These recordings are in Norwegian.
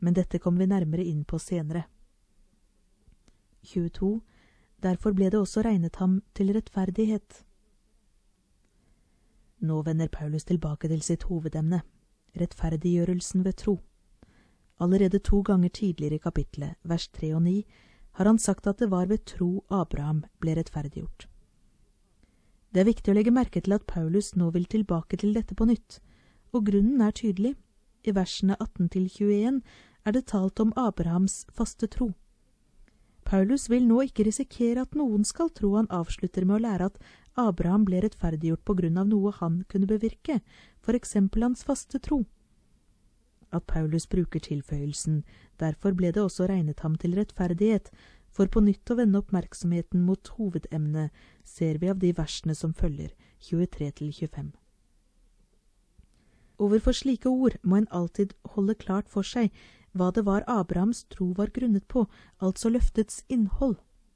men dette kommer vi nærmere inn på senere. 22. Derfor ble det også regnet ham til rettferdighet. Nå vender Paulus tilbake til sitt hovedemne, rettferdiggjørelsen ved tro. Allerede 2 ganger tidligere i kapitlet, vers 3 og 9, har han sagt at det var ved tro Abraham ble rettferdiggjort. Det er viktig å legge merke til at Paulus nå vil tilbake til dette på nytt, og grunnen er tydelig. I versene 18-21 er det talt om Abrahams faste tro. Paulus vil nå ikke risikere at noen skal tro han avslutter med å lære at Abraham ble rettferdiggjort på grunn av noe han kunne bevirke, for eksempel hans faste tro. At Paulus bruker tilføyelsen, derfor ble det også regnet ham til rettferdighet, for på nytt å vende oppmerksomheten mot hovedemnet, ser vi av de versene som følger, 23-25. Overfor slike ord må en alltid holde klart for seg hva det var Abrahams tro var grunnet på, altså løftets innhold.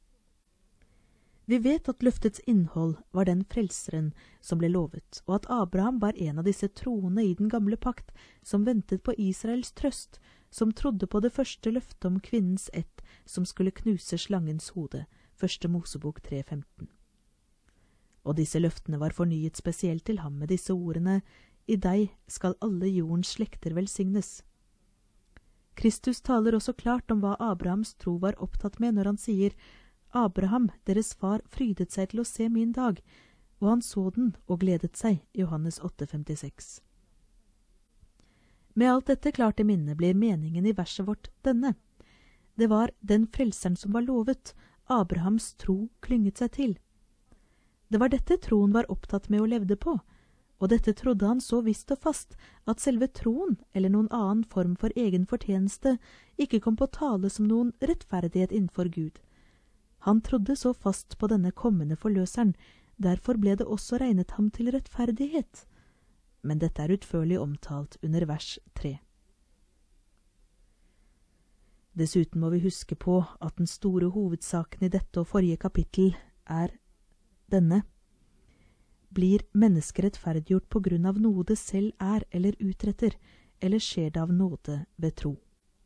Vi vet at løftets innhold var den frelseren som ble lovet, og at Abraham var en av disse troende i den gamle pakt som ventet på Israels trøst, som trodde på det første løftet om kvinnens ett som skulle knuse slangens hode, 1. Mosebok 3:15. Og disse løftene var fornyet spesielt til ham med disse ordene: I deg skal alle jordens slekter velsignes. Kristus taler også klart om hva Abrahams tro var opptatt med når han sier: Abraham, deres far, frydet seg til å se min dag, og han så den og gledet seg, Johannes 8:56. Med alt dette klart i minne blir meningen i verset vårt denne. Det var den frelseren som var lovet, Abrahams tro klynget seg til. Det var dette troen var opptatt med å levde på, og dette trodde han så visst og fast at selve troen, eller noen annen form for egen fortjeneste, ikke kom på tale som noen rettferdighet innenfor Gud. Han trodde så fast på denne kommende forløseren, derfor ble det også regnet ham til rettferdighet. Men dette er utførlig omtalt under vers 3. Dessuten må vi huske på at den store hovedsaken i dette og forrige kapittel er denne. Blir mennesket rettferdiggjort på grunn av noe det selv er eller utretter, eller skjer det av nåde ved tro?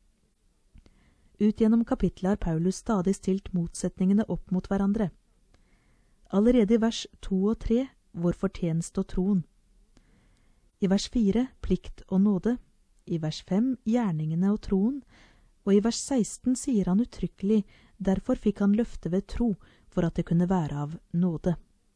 Ut gjennom kapittelet har Paulus stadig stilt motsetningene opp mot hverandre. Allerede i vers 2 og 3, vår fortjeneste og troen. I vers 4, plikt og nåde. I vers 5, gjerningene og troen. Og i vers 16 sier han uttrykkelig, derfor fikk han løfte ved tro, for at det kunne være av nåde.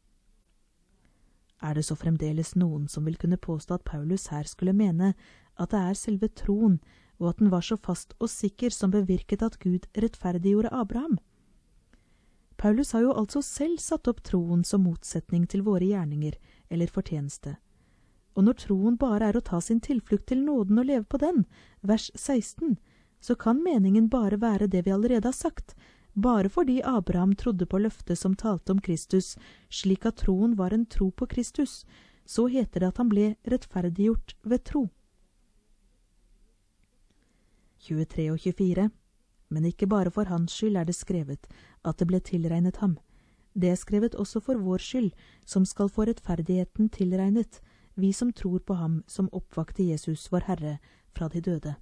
Er det så fremdeles noen som vil kunne påstå at Paulus her skulle mene at det er selve troen, og at den var så fast og sikker som bevirket at Gud rettferdiggjorde Abraham? Paulus har jo altså selv satt opp troen som motsetning til våre gjerninger eller fortjeneste. Og når troen bare er å ta sin tilflukt til nåden og leve på den, vers 16, så kan meningen bare være det vi allerede har sagt, bare fordi Abraham trodde på løftet som talte om Kristus, slik at troen var en tro på Kristus, så heter det at han ble rettferdiggjort ved tro. 23 og 24. Men ikke bare for hans skyld er det skrevet at det ble tilregnet ham. Det er skrevet også for vår skyld, som skal få rettferdigheten tilregnet, vi som tror på ham som oppvakte Jesus vår Herre fra de døde.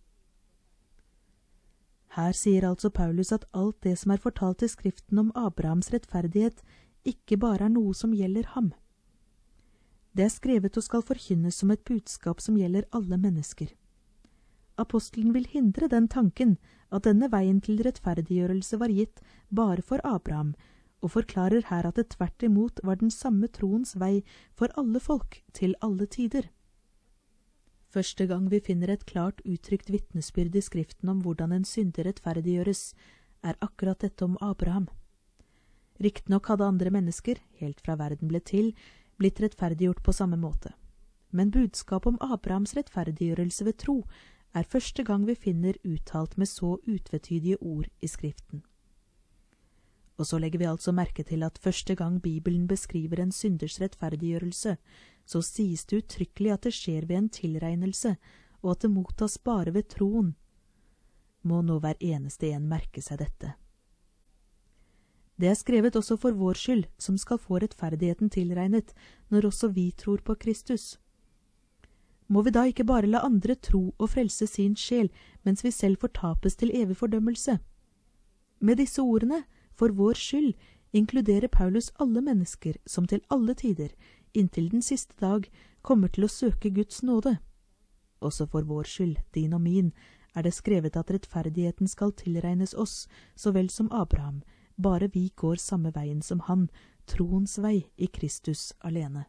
Her sier altså Paulus at alt det som er fortalt i Skriften om Abrahams rettferdighet, ikke bare er noe som gjelder ham. Det er skrevet og skal forkynnes som et budskap som gjelder alle mennesker. Apostelen vil hindre den tanken at denne veien til rettferdiggjørelse var gitt bare for Abraham, og forklarer her at det tvert imot var den samme troens vei for alle folk til alle tider. Første gang vi finner et klart uttrykt vitnesbyrd i Skriften om hvordan en synder rettferdiggjøres, er akkurat dette om Abraham. Riktignok hadde andre mennesker, helt fra verden ble til, blitt rettferdiggjort på samme måte. Men budskapet om Abrahams rettferdiggjørelse ved tro er første gang vi finner uttalt med så utvetydige ord i Skriften. Og så legger vi altså merke til at første gang Bibelen beskriver en synders rettferdiggjørelse, så sies det uttrykkelig at det skjer ved en tilregnelse, og at det mottas bare ved troen. Må nå hver eneste en merke seg dette. Det er skrevet også for vår skyld, som skal få rettferdigheten tilregnet, når også vi tror på Kristus. Må vi da ikke bare la andre tro og frelse sin sjel, mens vi selv fortapes til evig fordømmelse? Med disse ordene, for vår skyld, inkluderer Paulus alle mennesker som til alle tider, inntil den siste dag, kommer til å søke Guds nåde. Også for vår skyld, din og min, er det skrevet at rettferdigheten skal tilregnes oss, så vel som Abraham, bare vi går samme veien som han, troens vei i Kristus alene.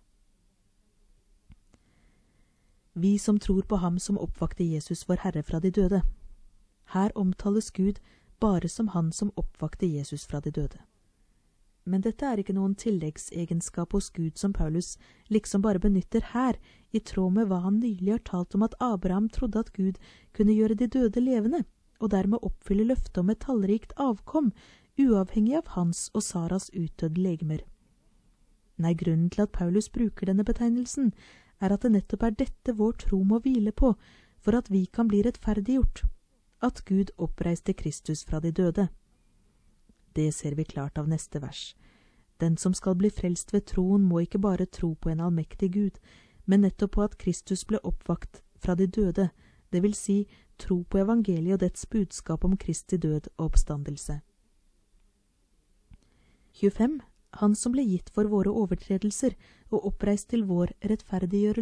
Vi som tror på ham som oppvakte Jesus vår Herre fra de døde. Her omtales Gud bare som han som oppvakte Jesus fra de døde. Men dette er ikke noen tilleggsegenskap hos Gud som Paulus liksom bare benytter her, i tråd med hva han nylig har talt om at Abraham trodde at Gud kunne gjøre de døde levende, og dermed oppfylle løftet om et tallrikt avkom, uavhengig av hans og Saras utdødde legemer. Nei, grunnen til at Paulus bruker denne betegnelsen, er at det nettopp er dette vår tro må hvile på, for at vi kan bli rettferdiggjort, at Gud oppreiste Kristus fra de døde. Det ser vi klart av neste vers. Den som skal bli frelst ved troen må ikke bare tro på en allmektig Gud, men nettopp på at Kristus ble oppvakt fra de døde, det vil si tro på evangeliet og dets budskap om Kristi død og oppstandelse. 25. Han som ble gitt for våre overtredelser og oppreist til vår rettferdiggjørelse.